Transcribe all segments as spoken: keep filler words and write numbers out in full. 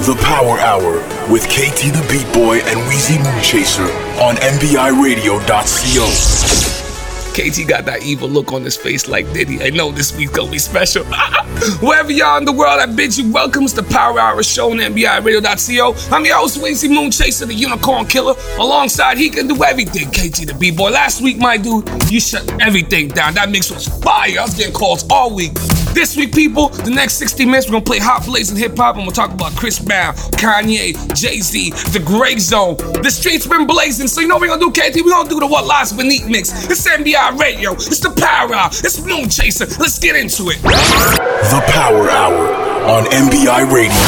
The Power Hour with K T the Beat Boy and Weezy Moonchaser on M B I radio dot co. K T got that evil look on his face like Diddy. I know this week's gonna be special. Wherever y'all in the world, I bid you welcome. It's the Power Hour show on M B I radio dot co. I'm your host, Weezy Moonchaser, the Unicorn Killer. Alongside, he can do everything, K T the B-Boy. Last week, my dude, you shut everything down. That mix was fire. I was getting calls all week. This week, people, the next sixty minutes, we're gonna play hot blazing hip-hop, and we'll talk about Chris Brown, Kanye, Jay-Z, the Grey Zone. The streets been blazing, so you know what we're gonna do, K T? We're gonna do the What Lies Beneath mix. It's M B I Radio. It's the Power Hour. It's Moonchaser. Let's get into it. The Power Hour on M B I Radio.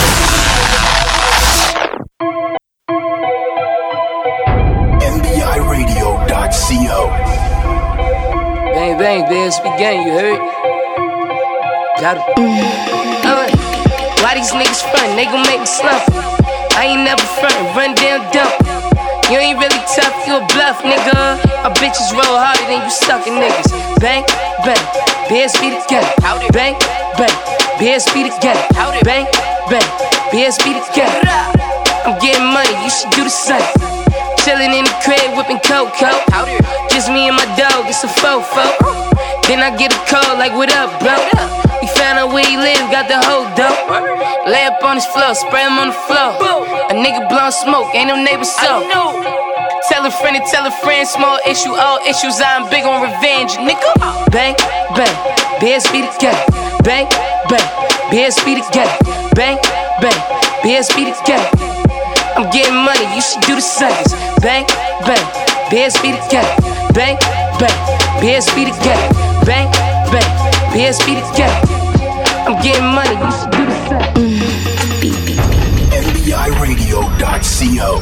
M B I radio dot co. Bang, bang, bitch. We gang, you heard? Got it. Uh, why these niggas front? They gon' make me slump. I ain't never front. Run down, dump. You ain't really tough, you a bluff, nigga. My bitches roll harder than you suckin' niggas. Bang, bang, B S B together. Bang, bang, B S B together. Bang, bang, B S B together. I'm getting money, you should do the same. Chillin' in the crib, whippin' cocoa. Just me and my dog, it's a fofo. Then I get a call like, what up, bro? We found out where he live, got the whole dope. Lay up on his floor, spray him on the floor. A nigga blowin' smoke, ain't no neighbor so. Tell a friend and tell a friend, small issue, all issues, I'm big on revenge, nigga. Bang, bang, B S B together. Bang, bang, B S B together. Bang, bang, B S B together. I'm getting money, you should do the same. Bang, bang, B S B together. Bang, bang, B S B together. Bang, bang, B S B together. I'm getting money, you should do the same. M B I radio dot co.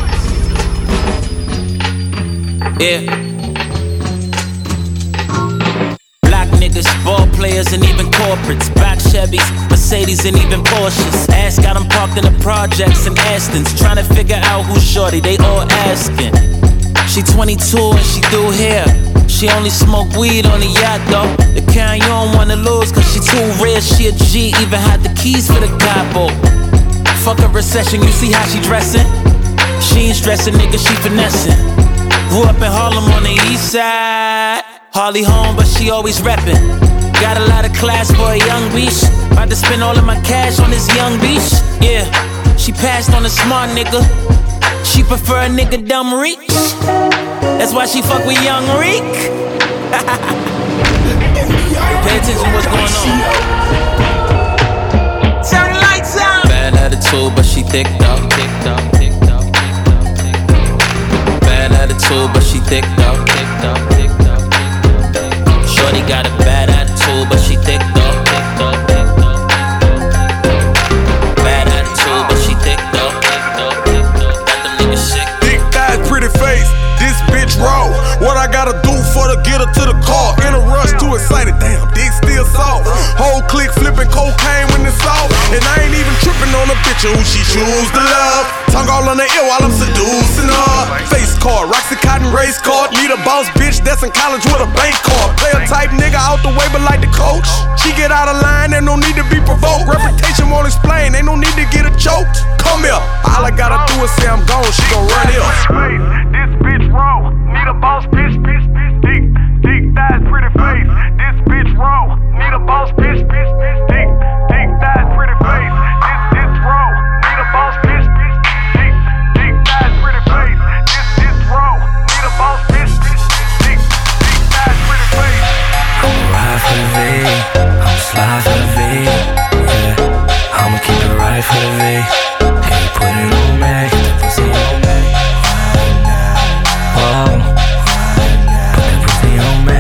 Yeah. Black niggas, ball players, and even corporates. Black Chevys, Mercedes, and even Porsches. Ass got them parked in the projects and Astons. Trying to figure out who's shorty, they all asking. She twenty-two and she do hair. She only smoke weed on the yacht though. The kind you don't wanna lose cause she too rare. She a G, even had the keys for the capo. Fuck a recession, you see how she dressin'? She ain't stressing, nigga, she finessing. Grew up in Harlem on the east side. Hardly home, but she always reppin'. Got a lot of class for a young beach. About to spend all of my cash on this young beach. Yeah, she passed on a smart nigga. She prefer a nigga dumb reach. That's why she fuck with young Reek. Pay attention to what's going on. Turn the lights on. Bad attitude, but she thick though. Thick though, thick though, thick though, thick though. Bad attitude, but she thick though. Thick though, thick though, thick though. Shorty got a bad attitude, but she thick though. Thick though, thick though, thick though. Bad attitude, but she thick though. Thick though, thick though. Got them niggas sick. Thick thighs, pretty face. This bitch raw. What I gotta do for to get her to the car? In a rush, too excited. Damn, dick still soft. Whole clique flipping cocaine when it's off. And I ain't even tripping on a bitch who she choose to love. Tongue all on the ear while I'm seducing her. Face card, Roxy Cotton race card. Need a boss bitch that's in college with a bank card. Player type nigga out the way but like the coach. She get out of line, ain't no need to be provoked. Reputation won't explain, ain't no need to get her choked. Come here, all I gotta do is say I'm gone, she gon' run here. This bitch raw, need a boss bitch, bitch, bitch, dick, dick thighs, pretty face. This bitch raw, need a boss bitch, bitch, bitch, dick, dick thighs, pretty face. This bitch raw, need a boss bitch, bitch, dick, dick thighs, pretty face. This bitch raw, need a boss bitch, bitch, dick, dick thighs, pretty face. I'ma ride for the V, I'ma slide for the V, yeah. I'ma keep it right for the V. Hey, put it on me, get that pussy on me. Oh, put that pussy on me.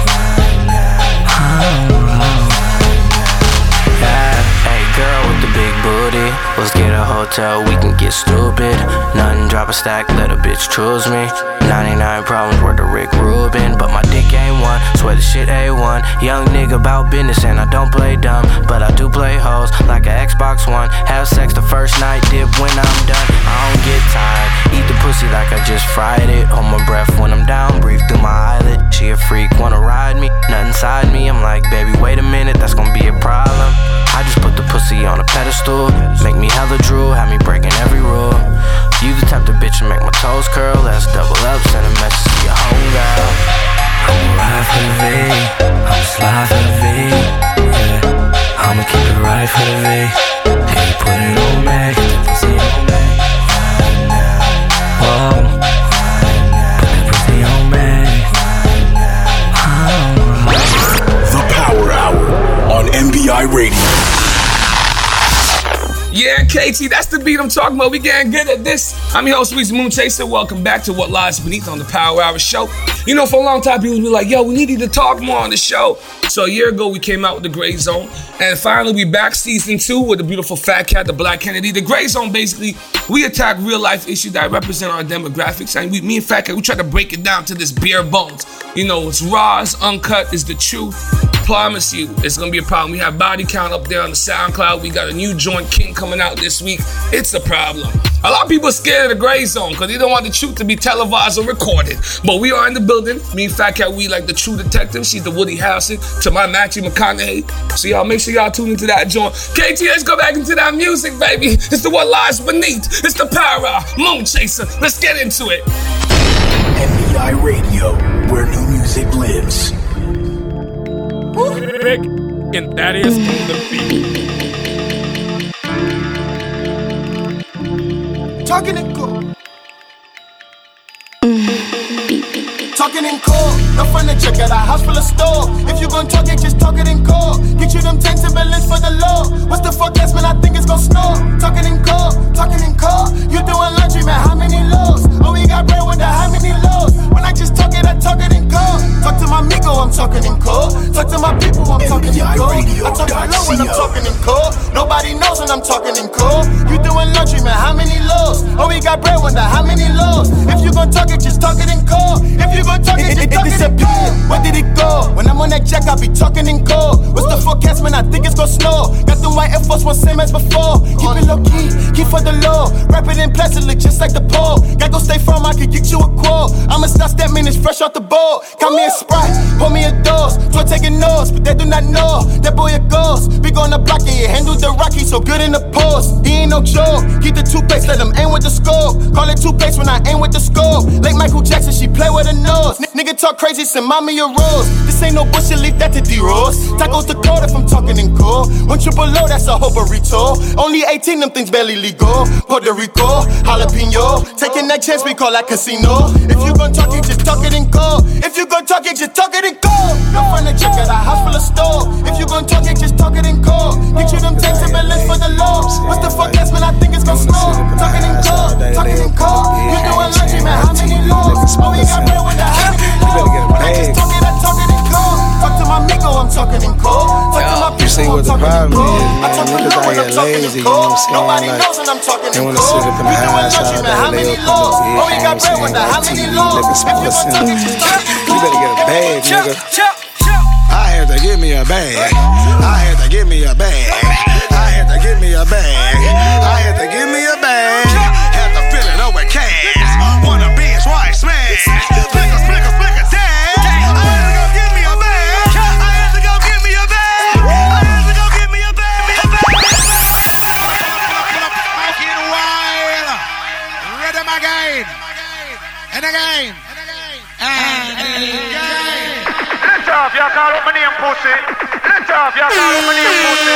Oh, oh. Yeah, hey girl with the big booty, let's get a hotel, we can get stupid. Nothing, drop a stack, let a bitch choose me. ninety-nine problems worth of Rick Rubin, but my dick ain't one, swear the shit A one. Young nigga about business and I don't play dumb, but I do play hoes like an Xbox One. Have sex the first night, dip when I'm done. I don't get tired, eat the pussy like I just fried it. Hold my breath when I'm down, breathe through my eyelid. She she a freak, wanna ride me. Nothing inside me, I'm like, baby, wait a minute, that's gonna be a problem. I just put the pussy on a pedestal, make me hella drool, have me breaking every rule. You the type of bitch to make my toes curl, let's double up, send a message to your home girl. I'ma ride for the V, I'ma slide for the V, yeah. I'ma keep it right for the V, yeah, you put it on me, get the pussy on me. Whoa, put that pussy on me. The Power Hour on M B I Radio. Yeah, K T, that's the beat I'm talking about. We getting good at this. I'm your host, Weezy Moonchaser. Welcome back to What Lies Beneath on the Power Hour Show. You know, for a long time, people be like, yo, we needed to talk more on the show. So a year ago, we came out with The Gray Zone. And finally, we back season two with the beautiful Fat Cat, the Black Kennedy. The Gray Zone, basically, we attack real life issues that represent our demographics. And we, me and Fat Cat, we try to break it down to this bare bones. You know, it's raw, it's uncut, it's the truth. Promise you, it's gonna be a problem. We have Body Count up there on the SoundCloud. We got a new joint, King, coming out this week. It's a problem. A lot of people are scared of the Gray Zone because they don't want the truth to be televised or recorded. But we are in the building. Me and Fat Cat, we like the true detective. She's the Woody Harrelson to my Matthew McConaughey. So y'all make sure y'all tune into that joint. K T, let's go back into that music, baby. It's the What Lies Beneath. It's the Power Hour, Moonchaser. Let's get into it. M B I Radio, where new music lives. Rick, and that is on the beat. Talking in court. Talking in court. No furniture, got a house full of store. If you gon' talk it, just talk it in court. Get you them ten Timberlands for the law. What's the forecast, man? I think it's gon' snow. Talking in court, talking in court. You doing laundry, man? How many loads? Oh, we got bread with the how many loads? When I just talk it, I talk it in court. Talk to my Migo, I'm talking in court. Talk to my people, I'm talking in court. I talk low when I'm talking in court. Nobody knows when I'm talking in court. You doing laundry, man? How many loads? Oh, we got bread with the how many loads? If you gon' talk it, just talk it in court. If you gon' talk it, just talk it in court. Where did it go? When I'm on that jack, I be talking in court. What's the forecast, man? I think it's gon' snow. Got them white Air Force One, same as before. Keep it low key, keep for the low. Wrap it in plastic, look just like the pole. Got go stay firm, I could get you a quote. I'ma stop that mean it's fresh off the boat. Got me a Sprite, pour me a dose. Toy taking notes, but they do not know. That boy a ghost. Big on the block, and he handles the rocky, so good in the post. He ain't no joke. Keep the toothpaste, let him aim with the scope. Call it toothpaste when I aim with the scope. Like Michael Jackson, she play with her nose. N- nigga talk crazy, send mommy a rose. This ain't no bullshit, leave that to D-Rose. Tacos the code if I'm talking in cool. One triple low, that's a whole burrito. Only eighteen, them things barely legal. Puerto Rico, jalapeno. Taking that chance, we call that casino. If you gon' talk it, just talk it in cold. If you gon' talk it, just talk it in cold. No furniture, got a house full of store. If you gon' talk it, just talk it in cold. Get you them ten Timberlands for the law. What's the forecast, man? I think it's gon' snow. Talking in cold, talking in cold. You doing laundry, man? How many loads? Oh, we got bread with the how many loads? When I just talk it, I talk it in cold. Talk to my Migo, I'm talking in cold. Talk to my You see people, what I'm the talking in problem cold. is, I man. talk Niggas low out when here I'm talking lazy, in you know cold. what I'm saying? Nobody Like, knows when I'm talking they in wanna cold. sit up in We the doing house laundry, all man? How day, many lay up loads? on the Oh, we got bread bed, with the how many T V, loads? looking If you gon' sports, talk it, just talk it in you better get a bag, nigga. I had to give me a bag. I had to give me a bag. I had to give me a bag. I had to give me a bag. Had to fill it up with cash. Wanna binge, watch, smash. Splicker, splicker, splicker, tag. I had to go give me a bag. I had to go give me a bag. I had to go give me a bag. Making wild. Rhythm again. And again. And again. Let off, y'all call up my name, pussy. Let off, y'all call up my name, pussy.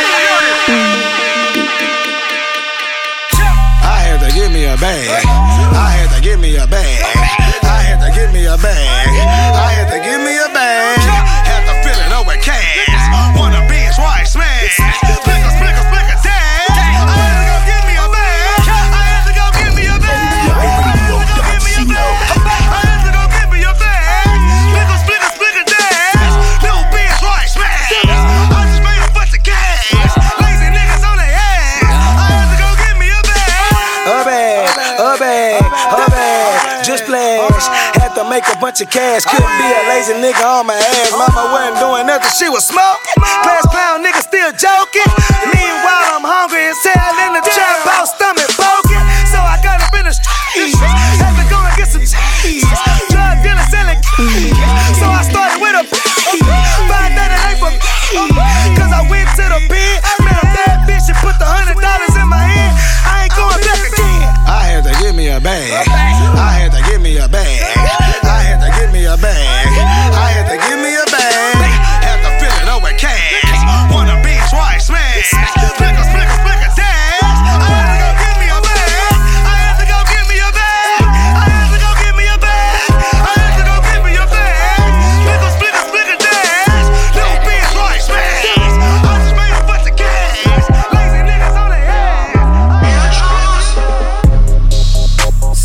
I had to give me a bag. I had to give me a bag. I had to give me a bag. I had to give me a bag. Had to fill it up with cash. Wanna binge, watch, smash. Splicker, splicker, splicker, tag. I had to go give me a bag. I had to go give me a bag. I had to go give me a bag. I had to go give me a bag. Splicker, splicker, splicker, tag. Little binge, watch, smash. I just made a bunch of cash. Lazy niggas on their ass. I had to go give me a bag. A bag, a bag, a bag, just splash. Had to make a bunch of cash. Couldn't be a lazy nigga on my ass. Mama wasn't doing nothing, she was smoking. Class clown nigga still joking. Meanwhile, I'm hungry as hell in the trap house, stomach poking. So I got up in the streets. Had to go and get some cheese. Drug dealer selling keys. So I started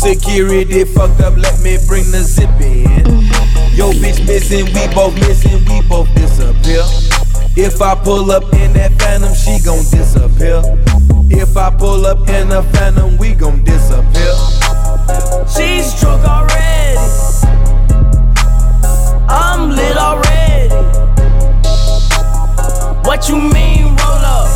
Security fucked up, let me bring the zip in. Yo bitch missing, we both missing, we both disappear. If I pull up in that Phantom, she gon' disappear. If I pull up in a Phantom, we gon' disappear. She's drunk already, I'm lit already. What you mean roll up?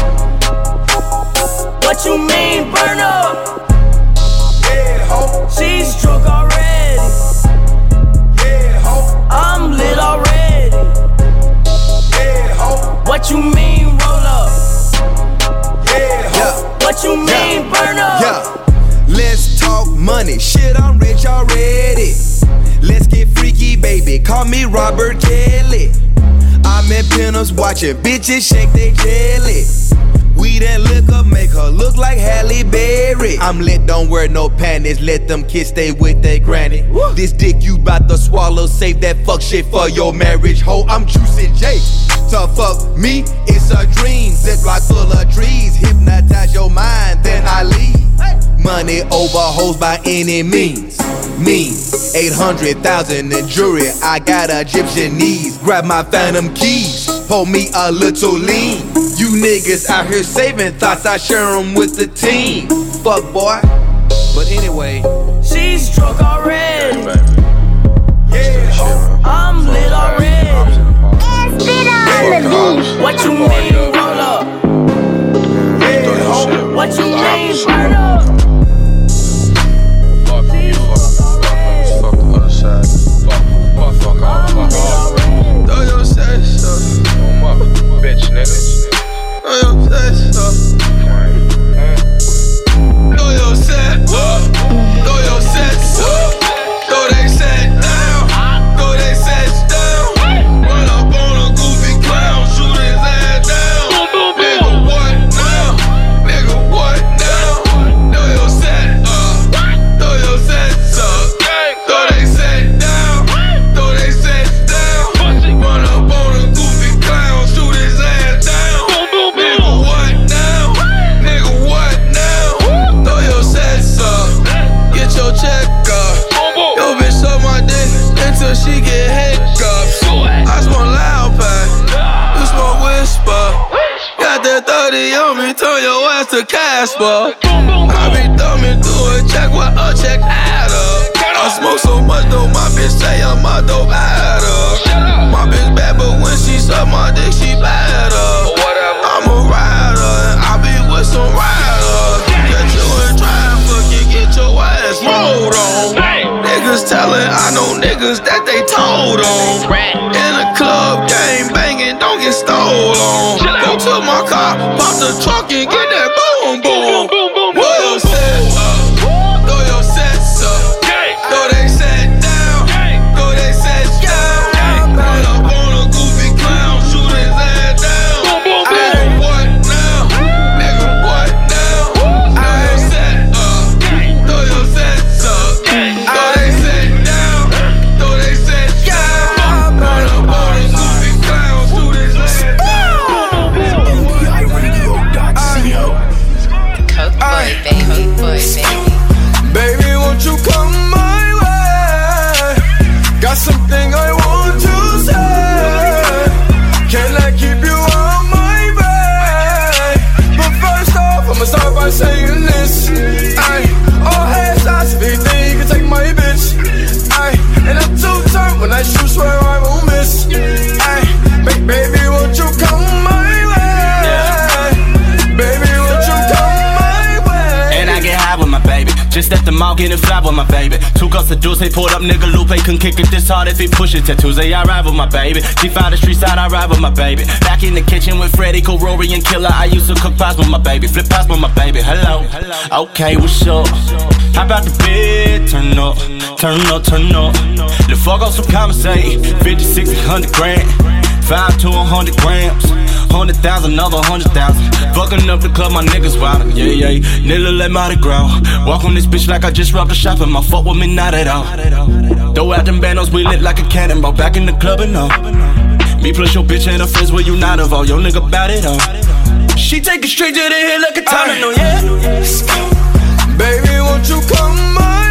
What you mean burn up? Yeah, ho. She's drunk already. Yeah, ho. I'm lit already. Yeah, ho. What you mean roll up? Yeah, ho. What you mean yeah. burn up? Yeah. Let's talk money. Shit, I'm rich already. Let's get freaky, baby. Call me Robert Kelly. I'm in pinups watching bitches shake they jelly. Weed and liquor make her look like Halle Berry. I'm lit, don't wear no panties. Let them kids stay with their granny. Woo. This dick you bout to swallow, save that fuck shit for your marriage. Ho, I'm juicing Jake. To fuck me, it's a dream. Ziploc full of trees. Hypnotize your mind, then I leave. Money over hoes by any means. Mean eight hundred thousand in jewelry. I got Egyptian knees. Grab my Phantom keys. Pull me a little lean. You niggas out here saving thoughts. I share them with the team. Fuck boy. But anyway, she's drunk already. Yeah, ho. I'm lit already. Yeah, what you mean roll up? Yeah, ho. What you mean burn up? Bitch, nigga. Do your set, so. Do your set, do your set, so. Do they set down, do they set down. Run up on a goofy clown, shoot his ass down. Nigga, what now? Nigga, what now? Do your set, uh, do your set, so. Do they set down, do they set down. Run up on a goofy clown, shoot his ass down. Nigga, what now? Nigga, what now? Throw your sets up, get your check up. Yo, bitch suck my dick until she get hiccups. I smoke loud pack, you smoke whisper. Got that thirty on me, turn your ass to Casper. I be thumbing through a check with a check add up. I smoke so much though, my bitch say I'm a dope adder. My bitch bad, but when she suck my dick, she better. I'm a rider, and I be with some riders. Get you in traffic, you get your ass rolled on. Niggas tellin', I know niggas that they told on. In a club, game banging, don't get stole on. Go to my car, pop the trunk and get that boom boom. Throw your sets up, throw your sets up. Throw they set down, throw they set down. Run up on a goofy clown, shoot his ass down. Nigga, what now? Nigga, what now? Throw your set up, throw your sets up. Throw they set down, throw they set down. Run up on a goofy clown, shoot his ass down. M B I radio dot co. Coke boy, baby, boy, baby. baby, won't you come my way? Got something I want to say. Can I keep you on my way? But first off, I'ma start by saying this. Ay, all hands shots, if you think you can take my bitch. Ay, and I'm too turned when I shoot, swear I won't miss. Ay, ba- baby, won't you come my way? Baby, won't you come my way? And I get high with my baby. Just at the mall getting fly with my baby. Two cups of juice, they pulled up, nigga Lupe couldn't kick it this hard if he push it. Tattoos, they I ride with my baby. She found the street side, I ride with my baby. Back in the kitchen with Freddy, Corori, and Killer. I used to cook pies with my baby, flip pies with my baby. Hello, okay, what's up? How about the bed? Turn up, turn up, turn up. The fuck off some conversation. fifty-six, one hundred grand. Five to a hundred grams. Hundred thousand, another hundred thousand. Fucking up the club, my niggas wild. Yeah, yeah. Nilla let Mardi Gras. Walk on this bitch like I just robbed a shop, and my fuck with me not at all. Throw out them bandos, we lit like a cannonball. Back in the club and all. Me plus your bitch and her friends, where you not of all. Yo nigga bout it all. She take it straight to the head like a Tylenol, yeah. Baby, won't you come my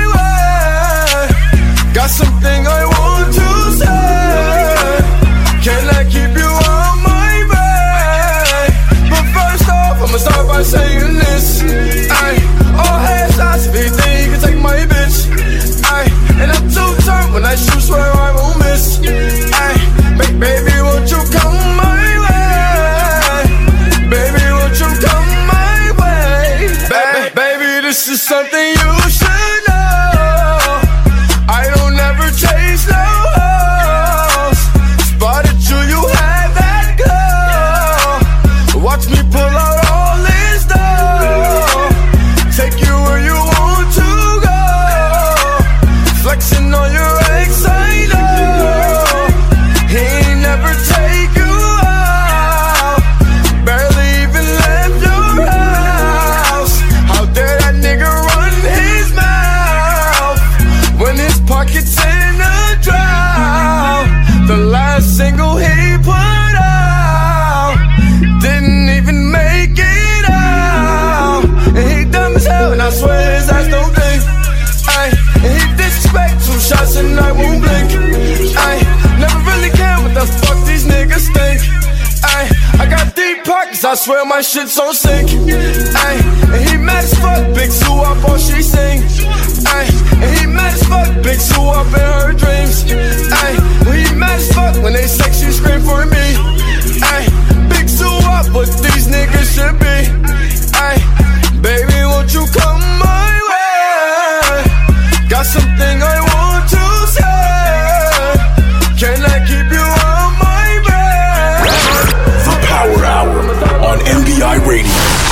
this is something you should know. I don't ever chase no hoes. Spotted you, you had that girl. Watch me pull out all this dough. Take you where you want to go. Flexing on your ex, I know. He ain't never take you out. Barely even left your house. How dare that nigga run his mouth when his pocket's in a drought? The last single he put out didn't even make it out. And he dumb as hell, and I swear his ass don't think. Ay, and he disrespect two shots and I won't blink. Ay, never really care what the fuck these niggas think. Ay, I got deep pockets, I swear my shit's on sync. Ay, and he mad as fuck, big Sue up all she sing. Ay, and he mad as fuck, big Sue up in her dreams. Ay, when he mad as fuck, when they sex you scream for me. Ay, big Sue up, what these niggas should be. Ay, baby, won't you come my way? Got something I want to say. Can I keep you on my bed? The Power Hour on N B I Radio.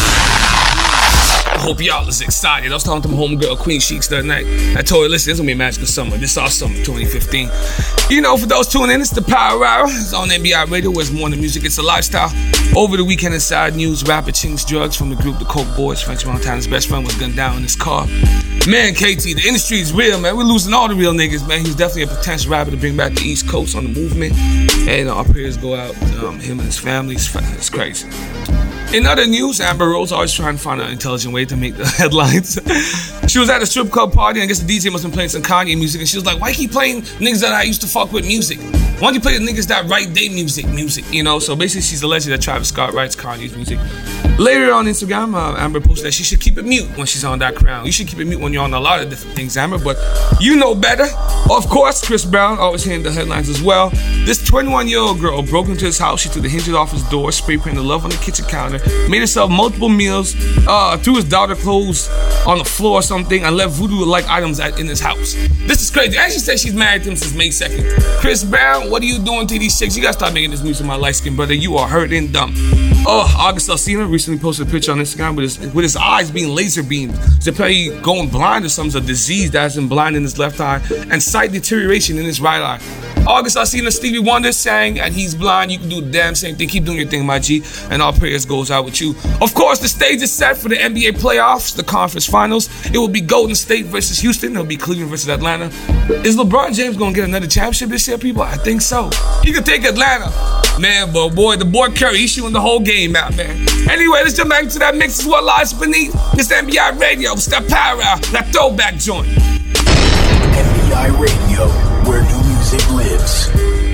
I hope y'all is excited. I was talking to my homegirl Queen Sheeks that night. I told her, listen, this is gonna be a magical summer. This is our summer twenty fifteen. You know, for those tuning in, it's the Power Hour. It's on N B I Radio, where it's more than music, it's a lifestyle. Over the weekend, inside news, rapper Chinks Drugs from the group The Coke Boys. French Montana's best friend was gunned down in his car. Man, K T, the industry is real, man. We're losing all the real niggas, man. He's definitely a potential rapper to bring back the East Coast on the movement. And our prayers go out to um, him and his family. It's, it's crazy. In other news, Amber Rose always trying to find an intelligent way to make the headlines. She was at a strip club party, and I guess the D J must have been playing some Kanye music, and she was like, why keep playing niggas that I used to fuck with music? Why don't you play the niggas that write their music, music, you know? So basically, she's alleged that Travis Scott writes Kanye's music. Later on Instagram, uh, Amber posted that she should keep it mute when she's on that crown. You should keep it mute when you're on a lot of different things, Amber, but you know better. Of course, Chris Brown always hitting the headlines as well. This twenty-one-year-old girl broke into his house. She took the hinges off his door, spray painted love on the kitchen counter, made herself multiple meals, uh, threw his daughter clothes on the floor or something, and left voodoo-like items at, in his house. This is crazy. And she said she's married to him since May second. Chris Brown, what are you doing to these chicks? You gotta stop making this music, my light-skinned brother. You are hurt and dumb. Oh, August Alsina recently posted a picture on Instagram with his with his eyes being laser beamed. He's apparently going blind or something, a disease that has him blind in his left eye, and sight deterioration in his right eye. August Alsina, Stevie Wonder sang, and he's blind. You can do the damn same thing. Keep doing your thing, my G. And all prayers goes out with you. Of course, the stage is set for the N B A playoffs, the conference finals. It will be Golden State versus Houston. It'll be Cleveland versus Atlanta. Is LeBron James gonna get another championship this year, people? I think so. He could take Atlanta. Man, but boy, the boy Curry, he's shooting the whole game out, man. Anyway, let's jump back into that mix. Is what lies beneath. It's N B I Radio. It's that power hour, that throwback joint. N B I Radio, where new music lives.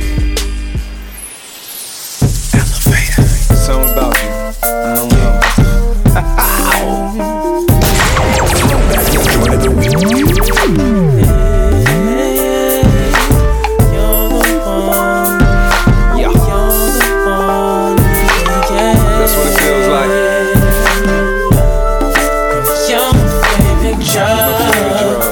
Elevator. Something about you. I don't know. Throwback joint of the week. That's what it feels like. You're my favorite drug.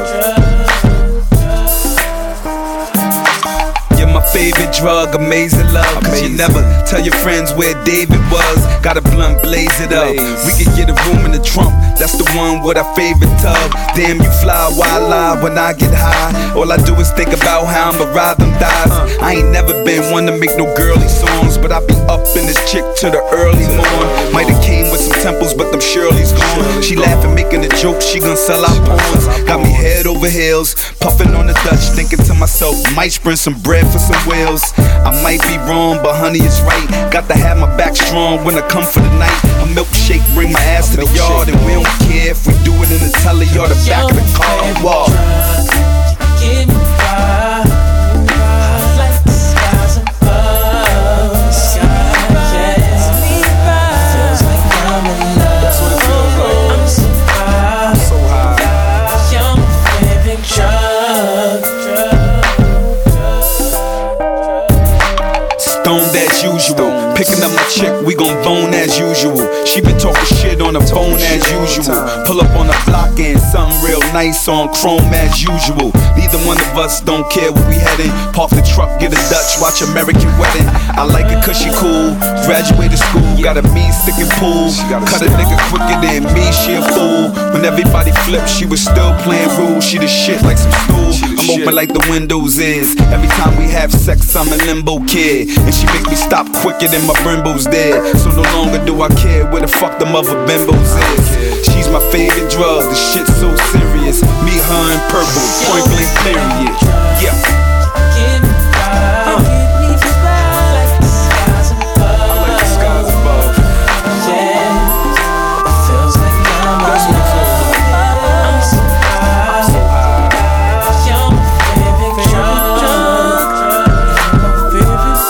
You're my favorite drug, amazing love. Cause you never tell your friends where David was. Got a blunt, blaze it up. We could get a room in the trunk. That's the one with our favorite tub. Damn, you fly, why lie when I get high? All I do is think about how I'ma ride them thighs. I ain't never been one to make no girly songs, but I be up in this chick to the early morn. Might've came with some temples, but them Shirley's gone. She laughing, making a joke, she gon' sell out pawns. Got me head over heels, puffing on the Dutch, thinking to myself, might sprint some bread for some whales. I might be wrong, but honey is right. Got to have my back strong when I come for the night. A milkshake, bring my ass to the yard, and we don't care if we do it in the telly or the back of the car wall. Give me fire, like the skies above. The sky, yeah. Feels like I'm in love. That's what it feels like. I'm so high, so high. You're my favorite drug. Stoned as usual. Picking up my chick, we gon' bone as usual. She been talking shit on the phone as usual. Pull up on the block and nice on chrome as usual. Neither one of us don't care where we heading. Park the truck, get a Dutch, watch American Wedding. I like it cause she cool, graduated school, got a mean stick and pool. Cut a nigga quicker than me, she a fool. When everybody flipped, she was still playing rules. She the shit like some stool. I'm open like the windows is. Every time we have sex, I'm a limbo kid. And she make me stop quicker than my Brembo's dead. So no longer do I care where the fuck them other bimbos is. She's my favorite drug, the shit's so serious. Me, her, and purple, point blank period. Yeah. Give me five, give me five, like the skies above. I like the skies above. Yeah, it feels like I'm alive. I'm so high, so high. You're my favorite drug, my favorite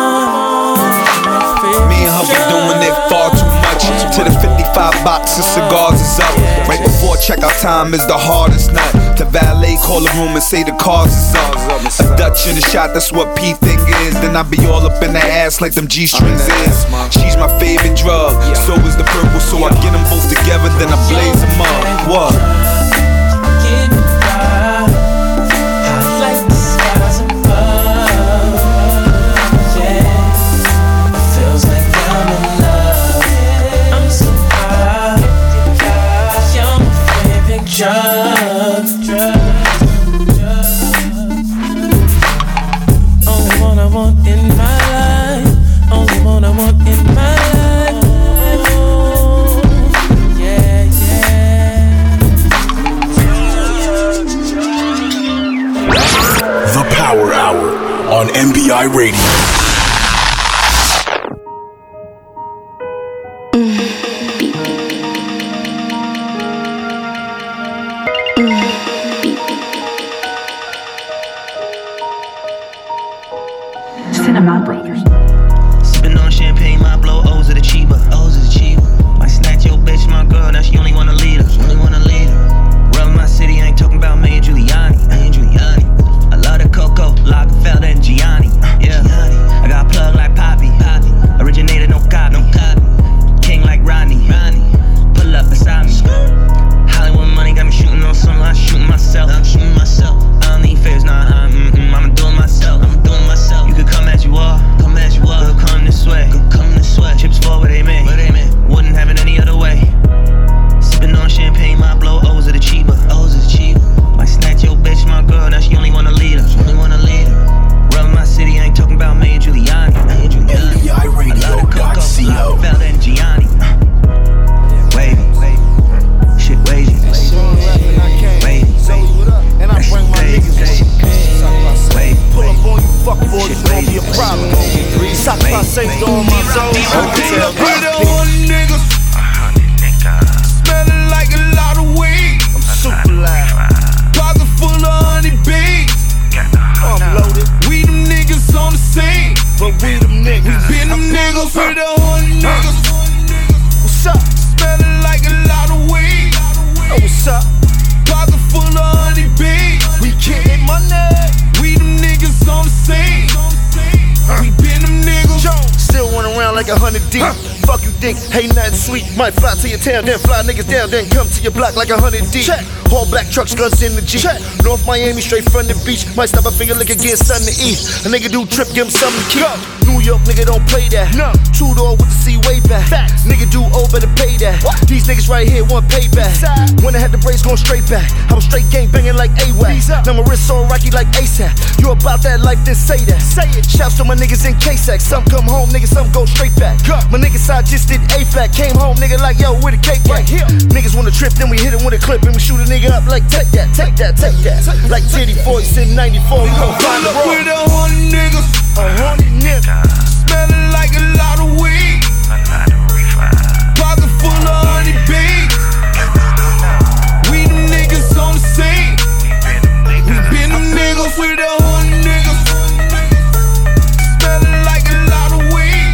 one. Me and her be doing it far too much. To the fifty-five box of cigars is up. Right before checkout time is the hardest nut. The valet call the room and say the cars is up. A Dutch in the shot, that's what P thing is. Then I be all up in the ass like them G-strings is. She's my favorite drug, so is the purple. So I get them both together, then I blaze them up. What? Give me five, hot like the skies above. Yeah, it feels like I'm in love. I'm so high, you're my favorite drug, drug, drug. Only one I want in my life, only one I want in my life. Oh, yeah, yeah. The Power Hour on M B I Radio. Cinema Brothers. Sipping on champagne, my blow O's of the Chiba. O's of the Chiba. Might snatch your bitch, my girl, now she only wanna lead her. She only wanna lead her. Rub my city, I ain't talking about May and Giuliani. May and Giuliani. I love the Coco, Rockefeller and Gianni. Yeah. I got plug like Poppy. Poppy. Originator, no copy. No copy. King like Rodney. Rodney. Pull up beside me. Hollywood money got me shooting on something. I'm shooting myself. I'm shooting myself. I don't need favors, nah. I'm, mm-mm, I'ma do it myself. I'm doing myself. You could come as you are. Come as you are. We'll come this way. We'll come this way. Chips fall where they made. Where they made. Wouldn't have it any other way. Sipping on champagne, my blow O's of the Chiba. O's of the Chiba. Might snatch your bitch, my girl, now she only wanna lead her. She only wanna lead her. Rub my city, I ain't talking about May and Giuliani. May and Giuliani. M B I Radio dot co. Rockefeller and Gianni. Wavy. Shit wavy. Wavy. And I bring my niggas in. Pull up on you, fuck boys, it's gonna be a problem. Sock my safe on my zone. We the hood niggas. Smelling like a lot of weed. I'm super loud. Pocket full of honey bees. I'm loaded. We them niggas on the scene. But we them niggas. We been them niggas. We the hood niggas. What's up? Smelling like a lot of weed. Oh, what's up? Pocket full of honey bees. We getting money. We them niggas on the scene. We been them niggas. Still run around like a hundred deep. Fuck you think, ain't nothing sweet. Might fly to your town, then fly niggas down, then come to your block like a hundred deep. Check. All black trucks, guns in the Jeep. Check. North Miami, straight from the beach. Might stop a finger, lick and get something to eat. A nigga do trip, give him something to keep. Go. New York nigga don't play that. No. Two door with the C way back. Facts. Nigga do owe, better pay that. What? These niggas right here want payback. Side. When I had the braids going straight back. I was straight gang banging like A-Wack. Now my wrist so rocky like ASAP. You about that life, then say that. Say it. Shouts to my niggas in K-Sac. Some come home, niggas, some go straight back. Go. My niggas side just did A-Flat. Came home, nigga, like yo, with a cake right here. Niggas wanna trip, then we hit him with a clip and we shoot a nigga up like take that, take that, take that. Like Titty Voice in ninety-four, we gon' find the road. With a hundred niggas, a hundred niggas, smelling like a lot of weed. Pocket full of honey bees. We them niggas on the scene. We been them niggas with a hundred niggas, smelling like a lot of weed.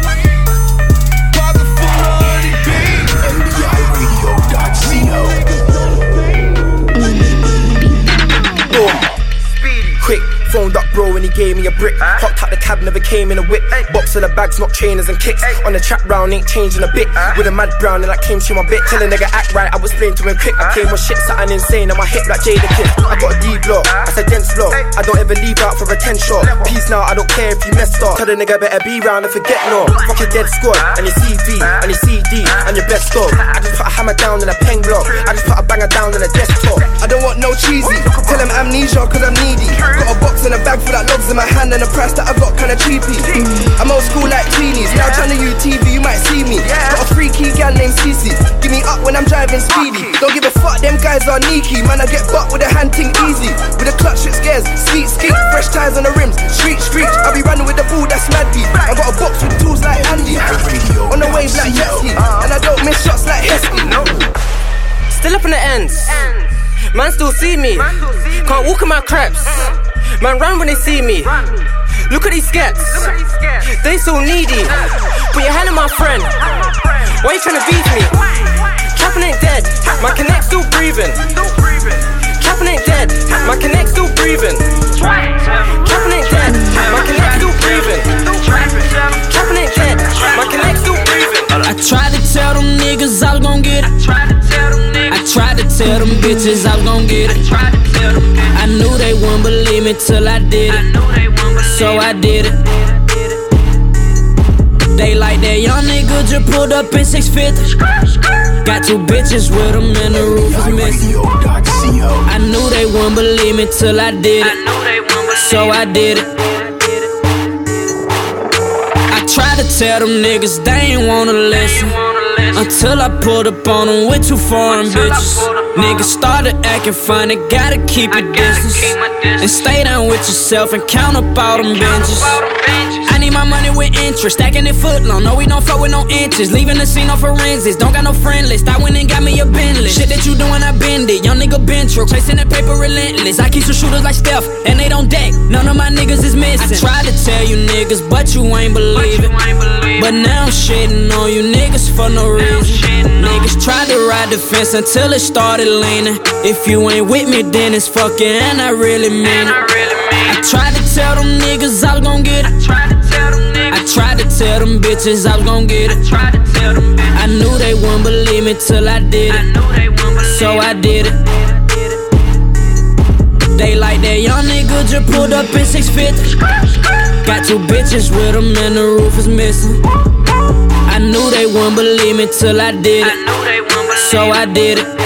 Pocket full of honey bees. M B I Radio dot co. Quick, phoned up bro and he gave me a brick. Hopped out the cab, never came in a whip. Box of the bags, not trainers and kicks. On the trap round, ain't changing a bit. With a mad brown and I came to my bit. Tell a nigga act right, I was playing to him quick. I came with shit, something insane on my hip like Jada Kid. I got a D block, that's a dense block. I don't ever leave out for a ten shot. Peace now, I don't care if you messed up. Tell the nigga better be round and forget no. Fuck your dead squad, and your C V, and your C D, and your best dog. I just put a hammer down in a pen block. I just put a banger down in a desktop. I don't want no cheesy, tell him amnesia cause I'm needy. Got a box and a bag full of logs in my hand, and the price that I got kinda cheapy. I'm old school like Tweenies, now Channel U T V, you might see me. Got a freaky gal named Cece, give me up when I'm driving speedy. Don't give a fuck, them guys are neaky. Man, I get butt with a hand ting easy. With a clutch it scares, skeet skeet, fresh tires on the rims. Street street, I be running with the ball that's mad deep. I got a box with tools like Andy, on the wave like jet ski, and I don't miss shots like Heskey. Still up in the ends, man still see me. Can't walk in my crepes, man run when they see me. Look at these skets, they so needy. Put your hand on my friend, why you tryna beat me? Trappin' ain't dead, my connect still breathing. Trappin' ain't dead, my connect still breathing. Trappin' ain't dead, my connect still breathing. Trappin' ain't dead, my connect still breathing. I tried to tell them niggas I was gon' get it. I tried to tell them bitches I was gon' get it. I knew they wouldn't believe me till I did it, so I did it. They like that young nigga just pulled up in six fifty. Got two bitches with them and the roof is missing. I knew they wouldn't believe me till I did it, so I did it. I tried to tell them niggas they ain't wanna listen, until I pulled up on them with two foreign bitches. Niggas started acting funny, gotta keep your distance, and stay down with yourself and count up all them benches. I need my money with interest, stacking it foot long. No, we don't fuck with no inches. Leaving the scene on forensics, don't got no friend list. I went and got me a Bentley. Shit that you doing, I bend it. Young nigga Bentro, chasing that paper relentless. I keep some shooters like Steph, and they don't deck. None of my niggas is missing. I tried to tell you niggas, but you ain't believe it. But now I'm shitting on you niggas for no reason. Niggas tried to ride the fence until it started leaning. If you ain't with me, then it's fucking, and I really mean it. I tried to tell them niggas I was gon' get it. I tried to tell them bitches I was gon' get it. I knew they wouldn't believe me till I did it, so I did it. They like that young nigga just pulled up in six fifty. Got two bitches with them and the roof is missing. I knew they wouldn't believe me till I did it, so I did it.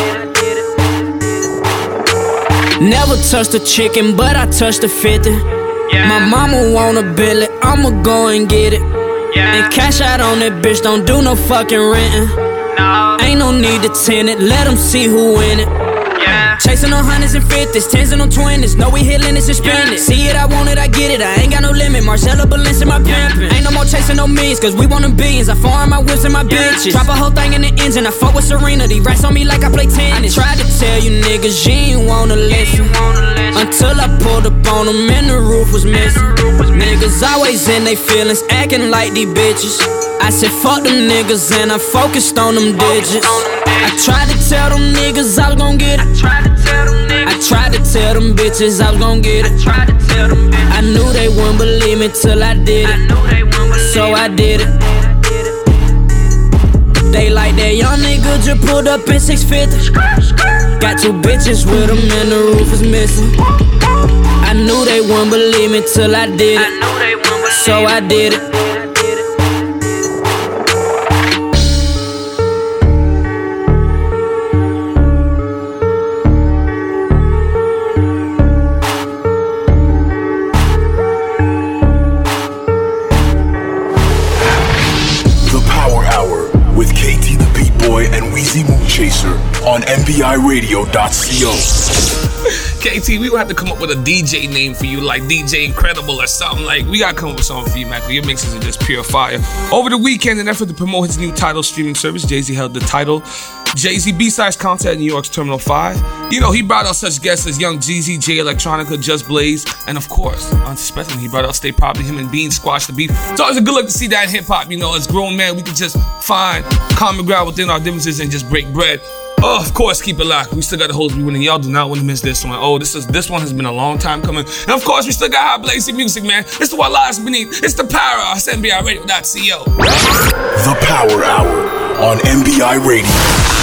Never touched a chicken, but I touched a fifty. My mama want a Bentley, I'ma go and get it. And cash out on that bitch, don't do no fucking renting. Ain't no need to tenant, let them see who in it. Chasing on hundreds and fifties, tens and on twenties. Know we hit limits and spend it. See it, I want it, I get it. I ain't got no limit. Marcella Balenci, my pimpin'. Ain't no more chasing no millions, cause we want them billions. I foreign my whips and my bitches. Drop a whole thing in the engine. I fuck with Serenity. Racks on me like I play tennis. I tried to tell you niggas, you ain't wanna listen, until I pulled up on them and the roof was missing. Niggas always in they feelings, acting like these bitches. I said fuck them niggas and I focused on them digits. I tried to tell them niggas I was gon' get it. I tried to tell them bitches I was gon' get it. I knew they wouldn't believe me till I did it, so I did it. They like that young nigga just pulled up in six fifty. Got two bitches with them and the roof is missing. I knew they wouldn't believe me till I did it, so I did it. Chaser on M B I radio dot co. K T, we gonna have to come up with a D J name for you, like D J Incredible or something. Like, we gotta come up with something for you, man, because your mixes are just pure fire. Over the weekend, in an effort to promote his new Tidal streaming service, Jay-Z held the Tidal Jay-Z B-Sides concert at New York's Terminal five. You know, he brought out such guests as Young Jeezy, Jay Electronica, Just Blaze, and of course, unsuspectingly, he brought out Stay Properly, him and Bean squashed the beef. It's always a good look to see that in hip-hop. You know, as grown men, we can just find common ground within our differences and just break bread. Oh, of course, keep it locked. We still got the host be winning. Y'all do not want to miss this one. Oh, this is this one has been a long time coming. And of course, we still got hot blazing music, man. It's what lies beneath. It's the Power Hour. It's N B I Radio dot co. The Power Hour on N B I Radio.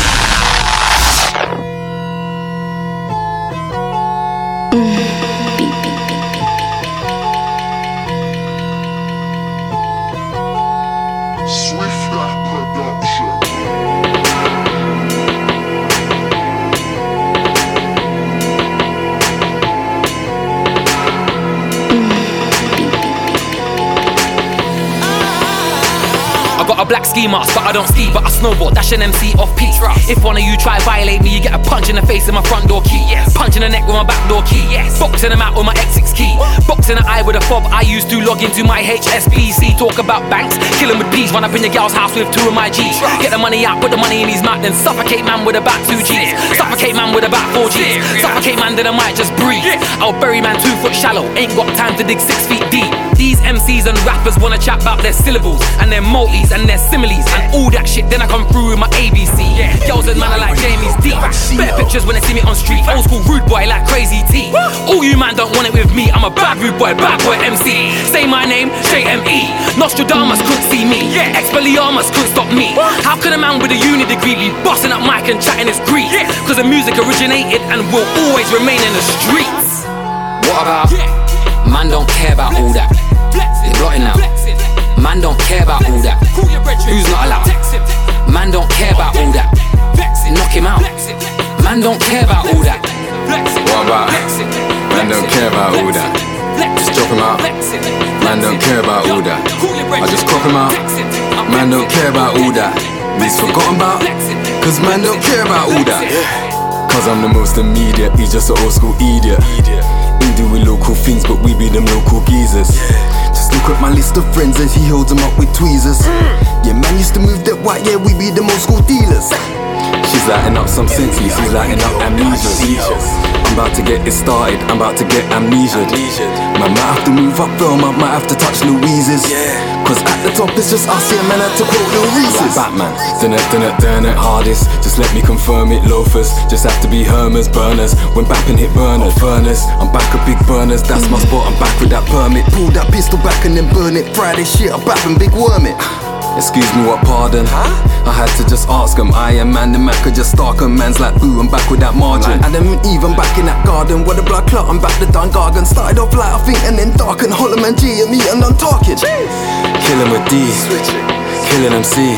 Got a black ski mask, but I don't ski, but I snowboard, dash an M C off P. If one of you try violate me, you get a punch in the face with my front door key. Yes. Punch in the neck with my back door key. Yes. Boxing them out with my X six key. Box in the eye with a fob I used to log into my H S B C. Talk about banks, kill him with peas. Run up in your gal's house with two of my G's. Get the money out, put the money in his mouth, then suffocate man with about two G's. Suffocate man with about four G's. Suffocate man, then I might just breathe. I'll bury man two foot shallow, ain't got time to dig six feet deep. These M Cs and rappers wanna chat about their syllables and their multis and their similes and all that shit. Then I come through with my A B C. Girls and man are like Jamie's deep. Better pictures when they see me on street. Old school rude boy like Crazy T. All you man don't want it with me. I'm a bad rude boy, bad boy M C. Say my name, J M E. Nostradamus couldn't see me. Expelliarmus couldn't stop me. How could a man with a uni degree be busting up mic and chatting his grief? Cause the music originated and will always remain in the streets. What about? Man don't care about all that. They're blotting out. Man don't care about all that. Who's not allowed? Man don't care about all that. Knock him out. Man don't care about all that. What about? Man don't care about all that. Just drop him out. Man don't care about all that. I just crop him out. Man don't care about all that. He's forgotten about. Cause man don't care about all that. Cause I'm the most immediate. He's just an old school idiot. We do with local things, but we be them local geezers. Just look at my list of friends as he holds them up with tweezers. Yeah, man used to move that white, yeah, we be them old school dealers. She's lighting up some senses, she's lighting up amnesia. I'm about to get it started, I'm about to get amnesia. Man might have to move up film, I might have to touch Louise's. Cause at the top it's just us here, man, I had to quote Lil Reese's. Batman, dun it, dun it, dun it, hardest. Just let me confirm it, loafers. Just have to be Hermers, burners. When bapping hit burners, furnace. I'm back a big burners, that's my spot, I'm back with that permit. Pull that pistol back and then burn it. Friday shit, I'm back and big worm it. Excuse me, what pardon? Huh? I had to just ask him. I am man, the man could just stalk him. Man's like, ooh, I'm back with that margin. And then even back in that garden, where the blood clot, I'm back the Dun Gargan. Started off light, I think, and then darken. Hollow man G and me, and I'm talking. Killing with D, killing M C.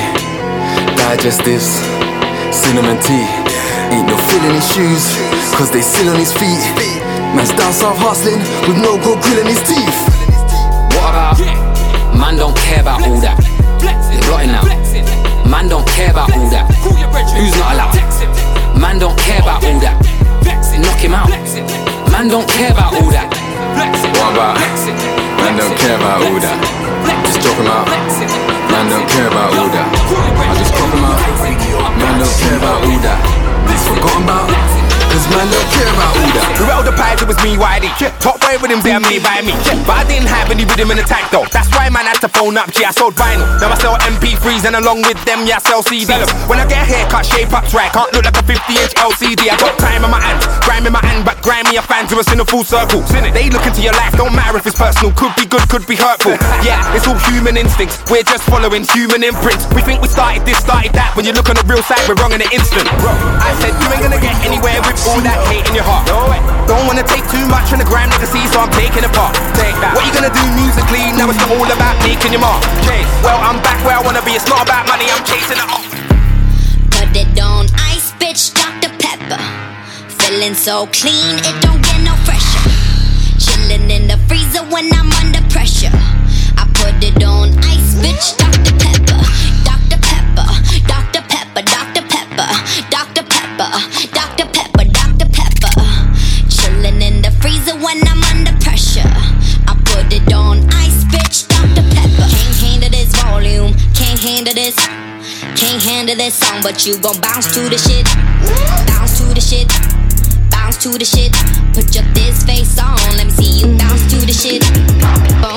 Digestives, cinnamon tea. Ain't no feeling his shoes, cause they still on his feet. Man's down south hustling, with no gold grill in his teeth. What about? Man don't care about all that. They're blotting out. Man don't care about all that. Who's not allowed? Man don't care about all that. Knock him out. Man don't care about all that. What about? Man don't care about all that. Just drop him out. Man don't care about all that. I just drop him out. Man don't care about all that. He's forgotten about. Cause man don't care about all that. We rolled the pipe, it was me, Whitey. Top boy rhythms, they're made by me. But I didn't have any rhythm in the tank though. That's why man had to phone up, G, I sold vinyl. Now I sell M P threes and along with them, yeah, I sell C Ds. When I get a haircut, shape up's right. Can't look like a fifty inch L C D. I got time in my hands, grime in my hand, but grimy a fans who us in a full circle. They look into your life, don't matter if it's personal. Could be good, could be hurtful. Yeah, it's all human instincts. We're just following human imprints. We think we started this, started that. When you look on the real side, we're wrong in an instant. I said you ain't gonna get anywhere with all that hate in your heart. Don't wanna take too much from the gram nigga see, so I'm taking it apart. Take that. What you gonna do musically? Now it's not all about making your mark. Chase. Well, I'm back where I wanna be. It's not about money, I'm chasing it off. Put it on ice, bitch, Doctor Pepper. Feeling so clean, it don't get no fresher. Chilling in the freezer when I'm under pressure. I put it on ice, bitch, Doctor Pepper. Doctor Pepper, Doctor Pepper, Doctor Pepper, Doctor Pepper, Doctor Pepper, Doctor Pepper. Chilling in the freezer when I'm under pressure. I put it on ice, bitch, Doctor Pepper. Can't handle this volume, can't handle this. Can't handle this song, but you gon' bounce to the shit. Bounce to the shit. Bounce to the shit. Put your this face on, let me see you bounce to the shit. Phone calling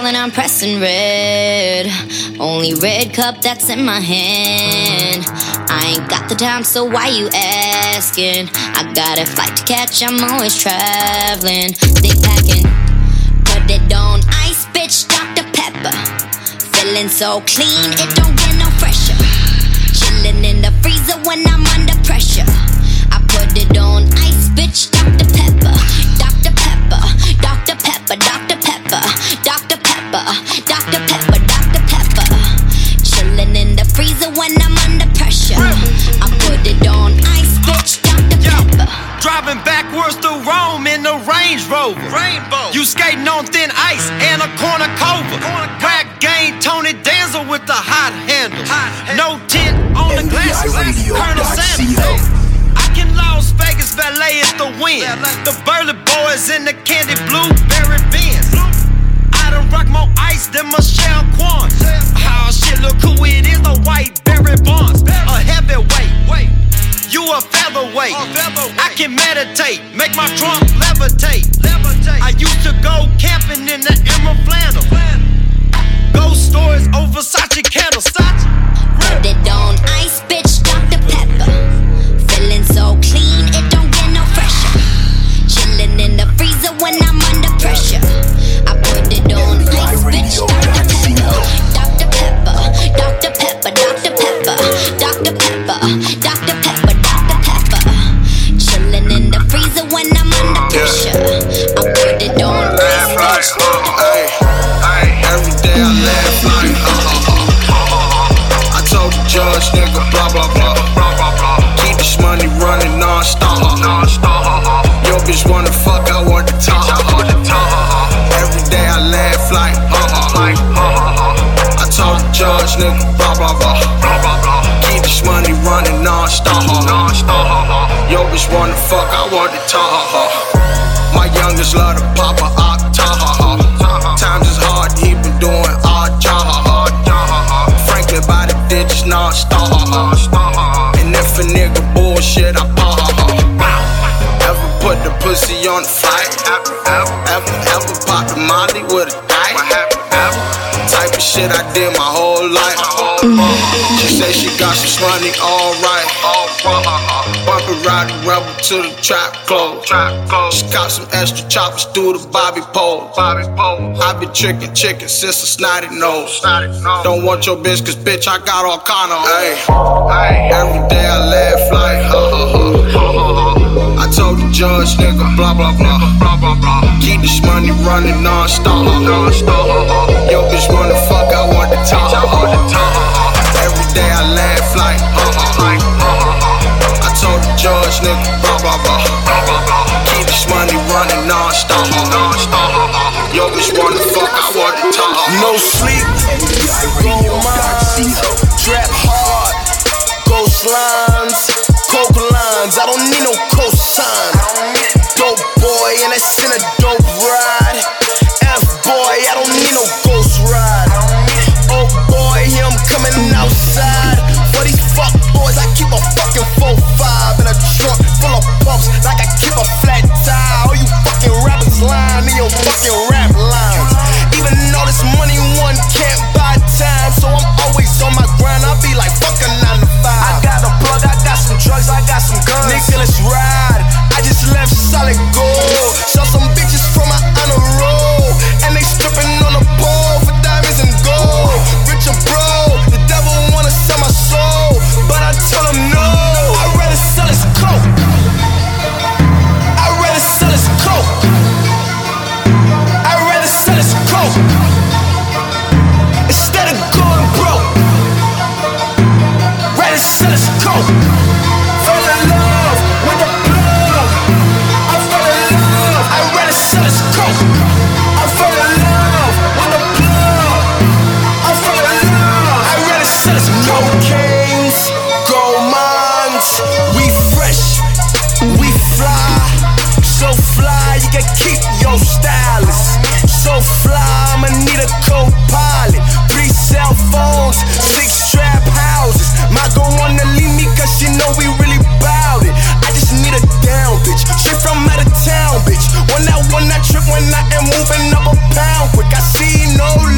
when I'm pressing red. Only red cup that's in my hand. I ain't got the time, so why you asking? I got a flight to catch, I'm always traveling. Stay packing, put it on ice, bitch, Doctor Pepper. Feeling so clean, it don't get no fresher. Chillin' in the freezer when I'm under pressure. I put it on ice, bitch, Doctor Pepper. Doctor Pepper, Doctor Pepper, Doctor Pepper, Doctor Pepper, Doctor Pepper, Doctor Pepper. Chillin' in the freezer when I'm under pressure. I put it on ice, bitch, Doctor Pepper. Driving backwards through Rome in the Range Rover. Rainbow. You skating on thin ice and a cornucova. Rag game, Tony Danza with the hot handle. Hot no tint on the glasses. Colonel Sanders. I can Las Vegas valet is the win. The Burley Boys in the candy blueberry Benz. I done rock more ice than Michelle Kwan. Oh shit, look who it is, the white Barry Bonds. A heavyweight, wait. You a featherweight. I can meditate, make my trunk levitate. I used to go camping in the Emerald Flannel. Ghost stories over Versace candles. Put it on ice, bitch, Doctor Pepper. Feeling so clean, it don't get no fresher. Chillin' in the freezer when I'm under pressure. I put it on ice, bitch, Doctor Pepper. Doctor Pepper, Doctor Pepper, Doctor Pepper, Doctor Pepper, Doctor Pepper, Doctor Pepper. Chillin' in the freezer when I'm under pressure. I put it on ice, bitch, Doctor Pepper. Every day I laugh like, uh, uh, I told the judge, nigga, blah, blah, blah. Keep this money running non-stop. Yo, bitch wanna fuck, I want the top. Every day I laugh like, uh, uh, I told the judge, nigga, blah, blah, blah. Keep this money running non-stop. Yo, bitch wanna fuck, I want the top. My youngest love to pop a octave. Times is hard, he been doing odd job. Franklin by the digits non-stop. And if a nigga bullshit, I pop. Ever put the pussy on the flight? Ever, ever, ever pop the molly with a dice? Type of shit I did my whole life. She say she got some money, alright. Bump it ride the rebel to the trap close. She got some extra choppers through the bobby pole. I been tricking chickens since a snotty nose. Don't want your bitch, cause bitch, I got all kind of hoes. Every day I laugh like, ha ha ha. I told the judge, nigga, blah blah blah. Keep this money running non-stop. Yo, bitch wanna fuck, I want the top. Every day I laugh like, ha ha ha. I told the judge, nigga, blah blah blah. Keep this money running non-stop. Yo, bitch wanna fuck, I want the top. No sleep, gold mines, trap hard, ghost lines, coke lines. I don't need no cosign. Dope boy, and that's in a dope ride. F boy, I don't need no ghost ride. Oh boy, I'm coming outside. For these fuck boys, I keep a fucking four five in a trunk full of bumps, like I keep a flat tire. All you fucking rappers lying in your fucking rap lines. Even though this money one can't buy time, so I'm always on my grind. I be like fuck a nine to five. I got a plug, I got some drugs, I got some guns. Nigga, let's ride. I just left solid gold. Saw some bitches from my honor roll, and they stripping on the pole for diamonds and gold. Rich and bro, the devil wanna sell my soul, but I tell him no. I'd rather sell his coke. I'd rather sell his coke. I'd rather sell his coke instead of going broke. Rather sell his coke. Fall in love with the plug. I fall in love. I'd rather sell his coke. I fall in love with the plug. I fall in love. I'd rather sell his coke. Kings, gold mines, we fresh, we fly, so fly you can keep your stylist. So fly, I'ma need a co-pilot. Three cell phones, six trap houses. My girl wanna leave me cause she know we really bout it. I just need a down bitch, straight from out of town bitch. When I won that trip, when I am moving up a pound quick, I see no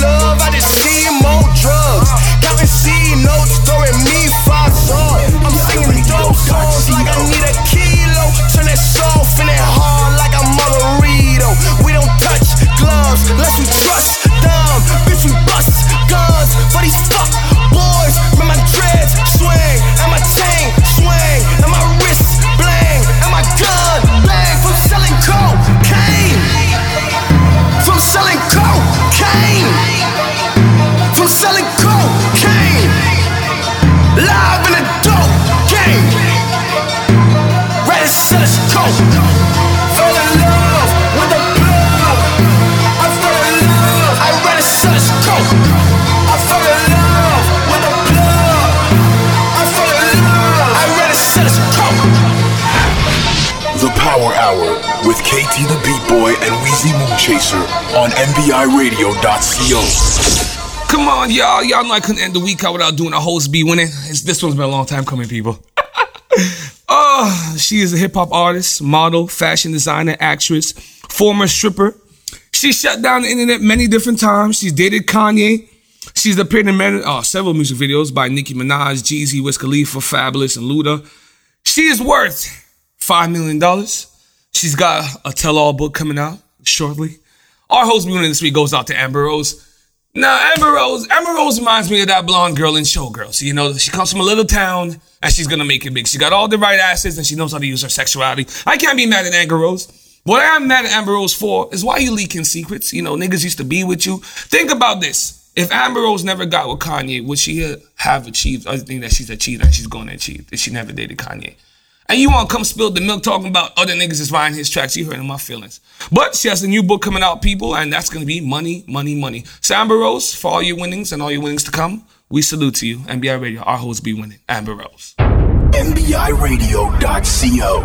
Power Hour with K T the Beat Boy and Weezy Moonchaser on M B I radio dot co. Come on, y'all. Y'all know I couldn't end the week out without doing a host be winning. It's, this one's been a long time coming, people. Oh, she is a hip-hop artist, model, fashion designer, actress, former stripper. She shut down the internet many different times. She's dated Kanye. She's appeared in many, uh, several music videos by Nicki Minaj, Jeezy, Wiz Khalifa, Fabulous, and Luda. She is worth five million dollars. She's got a tell-all book coming out shortly. Our host be winning this week goes out to Amber Rose. Now, Amber Rose, Amber Rose reminds me of that blonde girl in Showgirls. You know, she comes from a little town and she's gonna make it big. She got all the right assets and she knows how to use her sexuality. I can't be mad at Amber Rose. What I am mad at Amber Rose for is why you leaking secrets. You know, niggas used to be with you. Think about this. If Amber Rose never got with Kanye, would she have achieved everything that she's achieved and she's going to achieve if she never dated Kanye? And you want to come spill the milk talking about other niggas is buying his tracks. You hurting my feelings. But she has a new book coming out, people, and that's going to be money, money, money. So Amber Rose, for all your winnings and all your winnings to come, we salute to you. M B I Radio, our host be winning. Amber Rose. M B I radio dot co.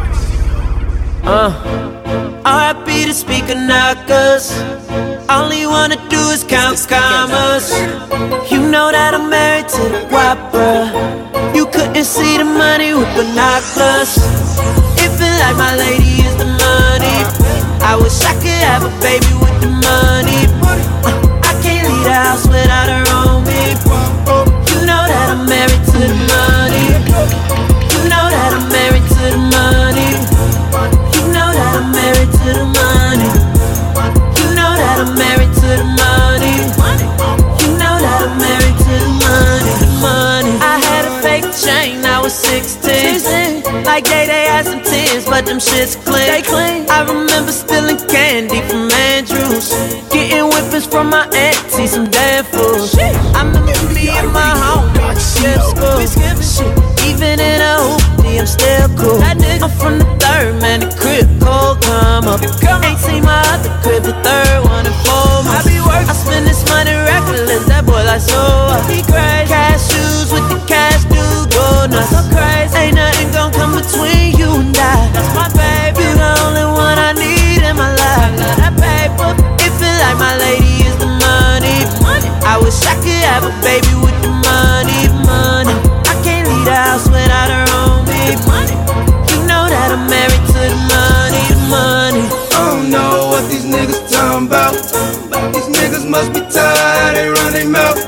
Uh, R I P to speaker knockers. All you wanna do is count commas. You know that I'm married to the whopper. You couldn't see the money with binoculars. It feel like my lady is the money. I wish I could have a baby with the money. uh, I can't leave the house without her on me. You know that I'm married to the money. You know that I'm married to the money. You know that I'm married to the money. You know that I'm married to the money. You know that I'm married to the money. The money. I had a fake chain, I was sixteen. Like they, they had some tens, but them shits clean. I remember stealing candy from Andrews, getting whippings from my auntie, some damn fools. I remember me and my homies skip school. Shit. Even in a hoopty, I'm still cool. I'm from the third, man, the crib cold come up. Ain't seen my other crib, the third one and four months. I spend this money reckless, that boy like so up. He crazy. Cash shoes with the cash dude, go nuts. So crazy. Ain't nothing gon' come between you and I. That's my baby. You the only one I need in my life. I love that paper. It feel like my lady is the money. I wish I could have a baby with the money, money. I can't leave the house without her on me. You know that I'm married to the money, the money. I don't know what these niggas talking about. These niggas must be tired, they run their mouth.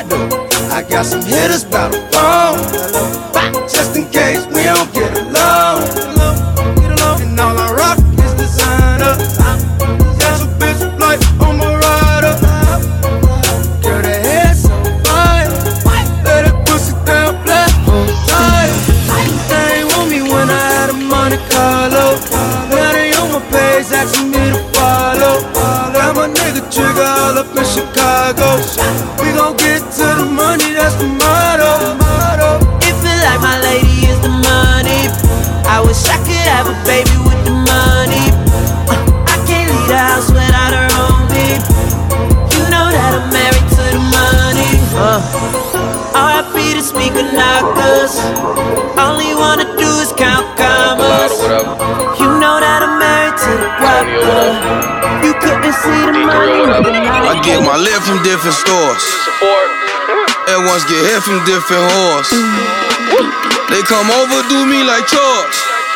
I got some hitters by the phone, just in case we don't get along. And all I rock is designer. That's a bitch like on my rider. Girl, that hair so fine. Let that pussy down flat on tight. They ain't want me when I had a Monte Carlo. Now they on my page asking me to follow. Got my nigga Trigger all up in Chicago. We gon' get to the money, that's the motto. It feel like my lady is the money. I wish I could have a baby with the money. uh, I can't leave the house without her on me. You know that I'm married to the money. uh, R I P to speaker knockers. All you wanna do is count commas. You know that I'm married to the whopper. You couldn't see the money with the money. I get my lift from different stores. And ones get hit from different whores. They come over, do me like chores.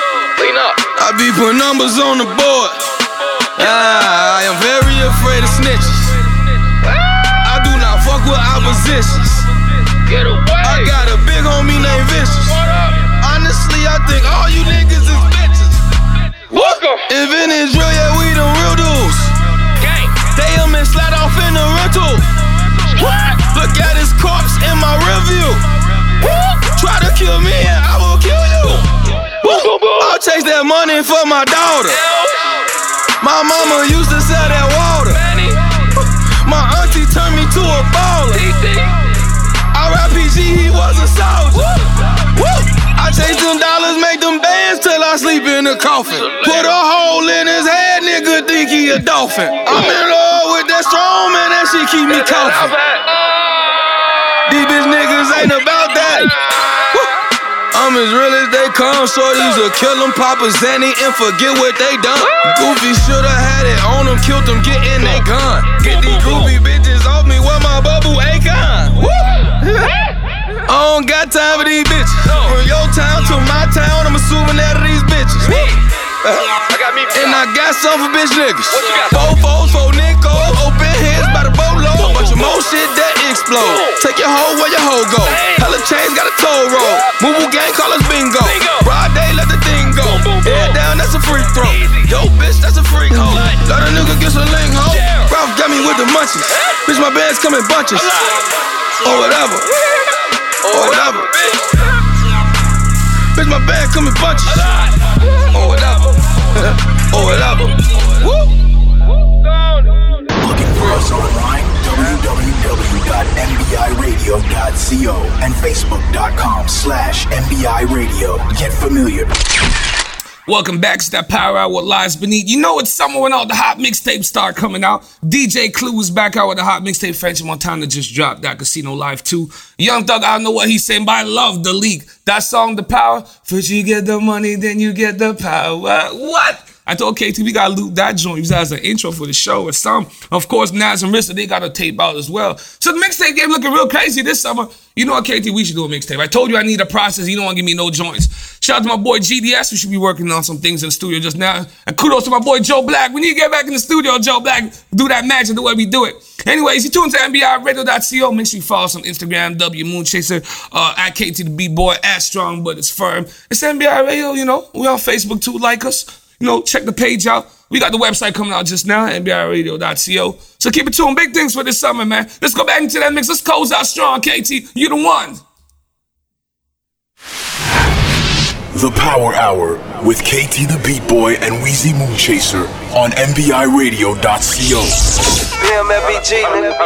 I be putting numbers on the board. Ah, I am very afraid of snitches. I do not fuck with oppositions. I got a big homie named Vicious. Honestly, I think all you niggas is bitches. Welcome. If in Israel, yeah, we the real dudes. They a man slide off in the rental. Look at his corpse in my review. Try to kill me and I will kill you. I'll chase that money for my daughter. My mama used to sell that water. My auntie turned me to a baller. R I P G, he was a soldier. I chase them dollars, make them bands till I sleep in the coffin. Put a hole in his head, nigga think he a dolphin. I'm in love with that strong man, that shit keep me coughing. These bitch niggas ain't about that. Uh, I'm as real as they come. Shorties will kill them, Papa Zanny, and forget what they done. Goofy shoulda had it on them, killed them, getting they gun. Get these groupie bitches off me with my bubble Akon. I don't got time for these bitches. From your town to my town, I'm assuming that of these bitches. And I got some for bitch niggas. Four foes, four Nickos, open heads by the boatload. Bunch of more shit that explode. Take your hoe where your hoe go. Hella chains got a toll roll. Moo gang call us bingo. Broad day, let the thing go. Head down, that's a free throw. Yo, bitch, that's a freak hoe. Let a nigga get some link hoe. Ralph got me with the munchies. Bitch, my bands come in bunches. Or whatever. Or whatever. Bitch, my band come in bunches. Or whatever. Or whatever. Looking for us online? w w w dot m b i radio dot co and facebook dot com slash m b i radio. Get familiar. Welcome back to that Power Hour with Lies Beneath. You know it's summer when all the hot mixtapes start coming out. D J Clue is back out with the hot mixtape. French Montana just dropped that Casino Live two. Young Thug, I don't know what he's saying, but I love the leak. That song, The Power. First you get the money, then you get the power. What? I told K T we gotta loop that joint. Use that as an intro for the show or some. Of course, Nas and Rissa, they got a tape out as well. So the mixtape game looking real crazy this summer. You know what, K T, we should do a mixtape. I told you I need a process. You don't want to give me no joints. Shout out to my boy G D S. We should be working on some things in the studio just now. And kudos to my boy Joe Black. We need to get back in the studio, Joe Black. Do that magic the way we do it. Anyways, you tune to M B I radio dot co. Make sure you follow us on Instagram, W Moonchaser, uh, at K T the B-Boy, at Strong, but it's firm. It's M B I Radio, you know. We on Facebook too, like us. You know, check the page out. We got the website coming out just now, M B I radio dot co. So keep it tuned. Big things for this summer, man. Let's go back into that mix. Let's close out strong, K T. You the one. The Power Hour with K T the Beat Boy and Weezy Moonchaser on M B I radio dot co. P M F B G, nigga.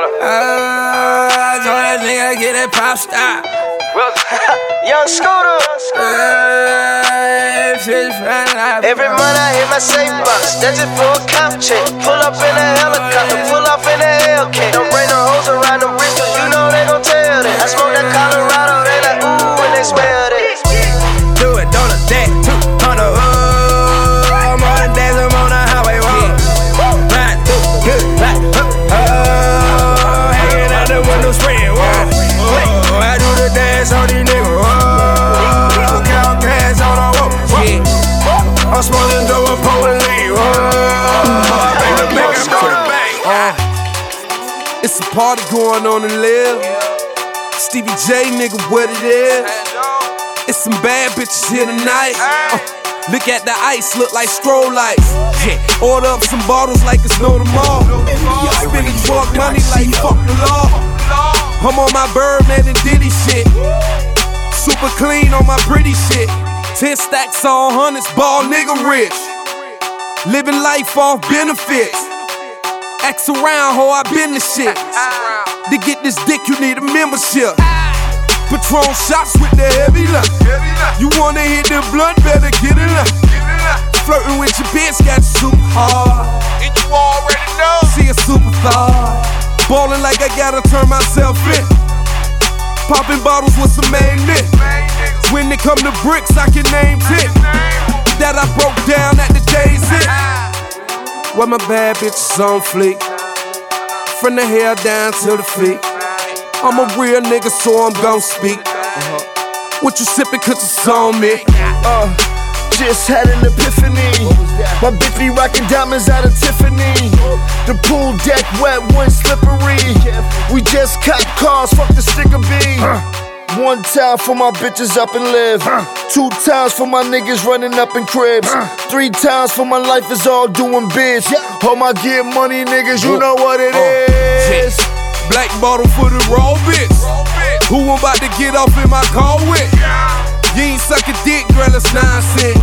I told that nigga get that pop star. Young Scooter. Every month I hit my safe box. That's it for a cop check. Pull up in a helicopter. Pull off in a Hellcat. Don't bring no hoes around the wrist, cause you know they gon' tell that. I smoke that Colorado, they like ooh when they smell that. Do it, don't a deck, two hundred, oh, more than days I'm on the highway road. Ride through, good, like, oh, oh, hanging out the window spraying, whoa. Oh, I do the dance on these niggas, whoa. Count cash on the whoa, yeah. I'm smoking dope and pulling lean, whoa. I bring the back up for the bank. Uh, it's a party going on in Live. Stevie J, nigga, what it is. It's some bad bitches here tonight. Uh, look at the ice, look like strobe lights. Yeah. Order up some bottles like it's no tomorrow. Spending drug money like fuck the law. I'm on my Birdman and Diddy shit. Super clean on my pretty shit. Ten stacks on hundreds, ball nigga rich. Living life off benefits. Ask around, ho, I been the shit. To get this dick, you need a membership. Patron shots with the heavy line. You wanna hit the blunt, better get it up. Flirting with your bitch got you super hard. And you already know she a superstar. Ballin' like I gotta turn myself in. Popping bottles with some main men. When it come to bricks, I can name ten that I broke down at the J's in. Where my bad bitches on fleek. From the hair down to the feet. I'm a real nigga, so I'm gon' speak. Uh-huh. What you sippin', cause it's on me. Uh, just had an epiphany. My bitch be rockin' diamonds out of Tiffany. The pool deck wet, one slippery. We just cop cars, fuck the sticker B. One time for my bitches up and live. Two times for my niggas running up in cribs. Three times for my life is all doing biz. All my get money niggas, you know what it is. Black bottle for the raw bitch. Who I'm about to get off in my car with? You ain't suck a dick, girl, it's nonsense.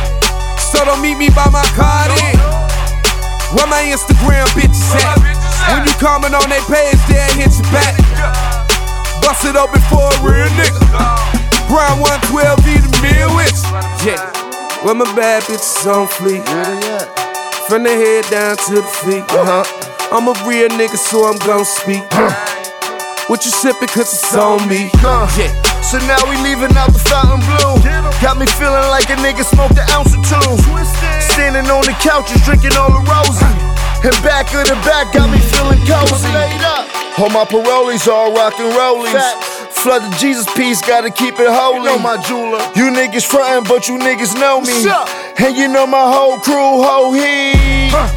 So don't meet me by my car then. Where my Instagram bitches at? When you comment on their page, they'll hit you back. Bust it open for a real nigga. Brown one twelve, be the Midwest. Yeah, where my bad bitches on fleek. From the head down to the feet. Uh-huh. I'm a real nigga, so I'm gon' speak. What you sippin', cause it's on me. Yeah, So now we leaving out the fountain blue. Got me feeling like a nigga smoked an ounce or two. Standing on the couches, drinking all the roses. And back of the back got me feeling cozy. All my parolees all rockin' rollies. Flood the Jesus piece, gotta keep it holy. You know my jeweler. You niggas frontin', but you niggas know me. And you know my whole crew, whole heat. Huh.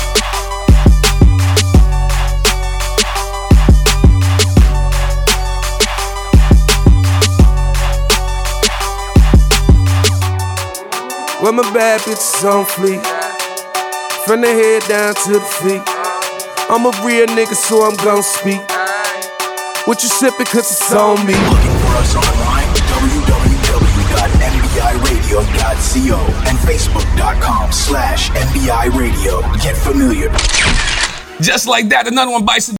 Well, my bad bitches on fleek, from the head down to the feet. I'm a real nigga, so I'm gon' speak. What you sippin', cause it's on me. Looking for us online, w w w dot m b i radio dot co and facebook dot com slash M B I radio. Get familiar. Just like that, another one bites